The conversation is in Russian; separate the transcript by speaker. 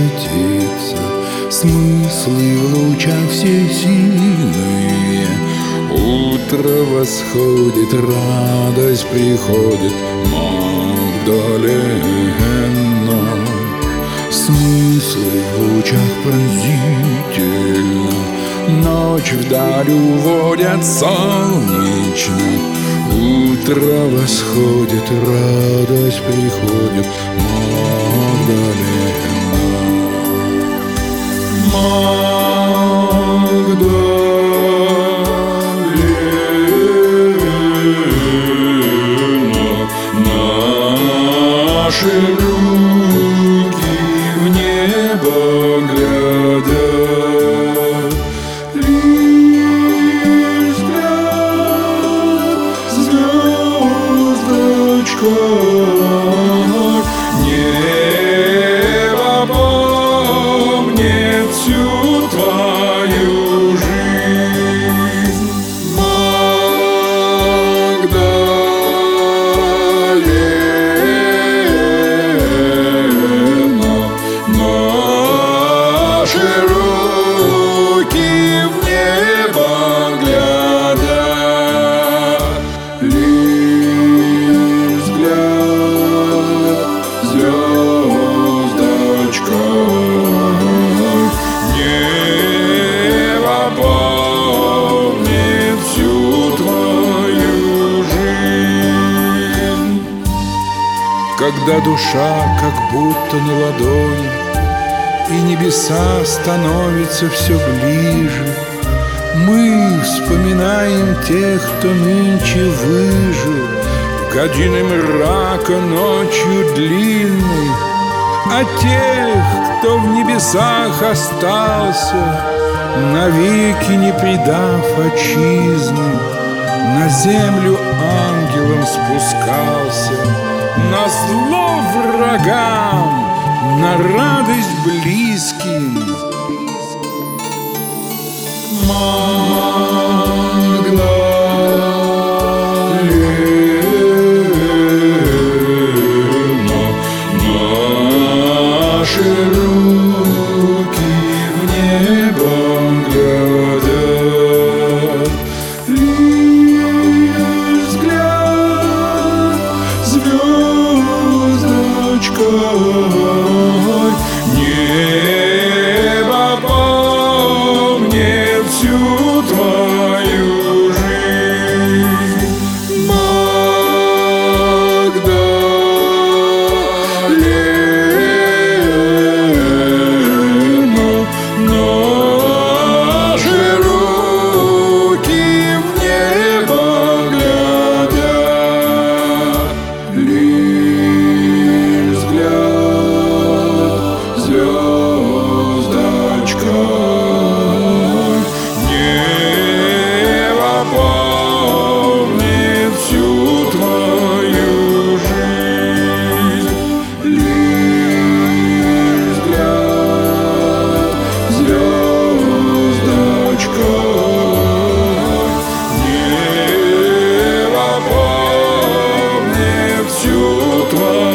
Speaker 1: светится, смыслы в лучах всесильные. Утро восходит, радость приходит, Магдалена. Смыслы в лучах пронзительно, ночь вдаль уводят солнечно. Утро восходит, радость приходит, Магдалена. Наши руки в небо глядят, лишь взгляд звездочкой. Небо помнит всю твою жизнь, Магдалена. Наши руки в небо глядят, лишь взгляд звездочкой. Небо помнит всю твою жизнь. Когда душа как будто на ладони, и небеса становятся все ближе, мы вспоминаем тех, кто нынче выжил в годины мрака ночью длинной, а тех, кто в небесах остался, навеки не предав отчизны, на землю ангелом спускался, на зло врагам, на радость близким. Магдалена. Наши руки в небо глядят, лишь взгляд звездочкой. Небо помнит всю твою жизнь, Магдалена. Наши руки в небо глядят, лишь взгляд звездочкой. Небо помнит всю твою жизнь, лишь взгляд звездочкой. Небо помнит всю твою